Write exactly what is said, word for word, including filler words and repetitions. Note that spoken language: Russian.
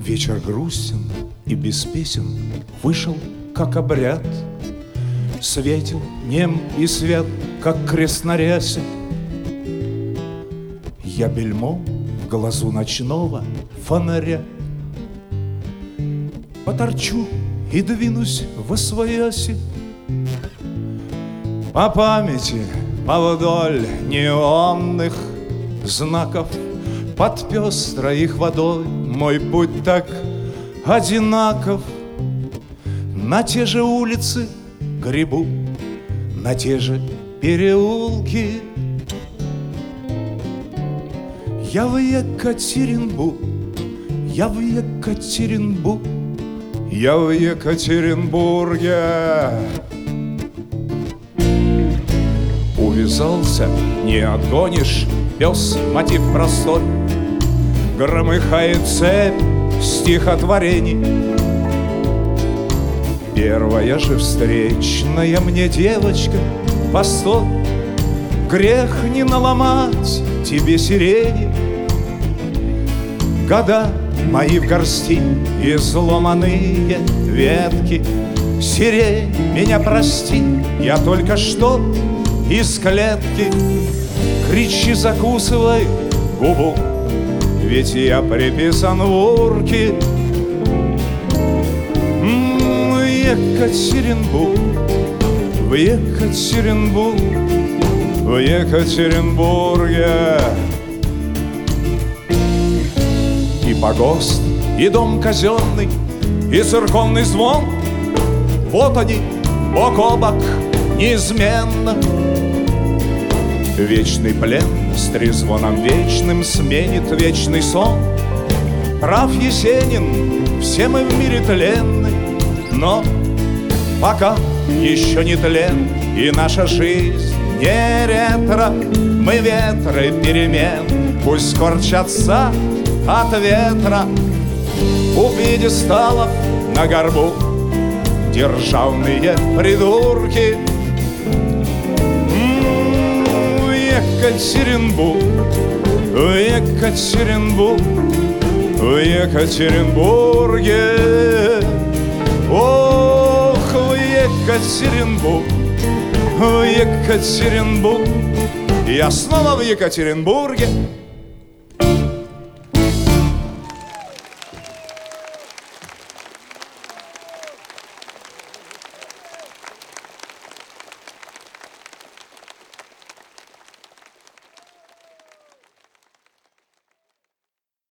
Вечер грустен и без песен вышел, как обряд. Светил, нем и свят, как крест на рясе. Я бельмо в глазу ночного фонаря. Поторчу и двинусь восвояси. По памяти, повдоль неонных знаков, под пестрой их водой мой путь так одинаков. На те же улицы гребу, на те же переулки. Я в Екатеринбург, я в Екатеринбург, я в Екатеринбурге. Увязался, не отгонишь, пес, мотив простой. Громыхает цепь стихотворений. Первая же встречная мне девочка, постой, грех не наломать тебе сирени. Года мои в горсти, изломанные ветки. Сирень, меня прости, я только что из клетки. Кричи, закусывай губу, ведь я приписан в урке. В Екатеринбург, в Екатеринбург, в Екатеринбурге. И погост, и дом казенный, и церковный звон, вот они, бок о бок, неизменно. Вечный плен с трезвоном вечным сменит вечный сон. Прав Есенин, все мы в мире тленны, но пока еще не тлен, и наша жизнь не ретро. Мы ветры перемен, пусть скорчатся от ветра. У пьедесталов на горбу державные придурки. Екатеринбург, в Екатеринбург, в Екатеринбурге. Ох, в Екатеринбург, в Екатеринбург. Я снова в Екатеринбурге.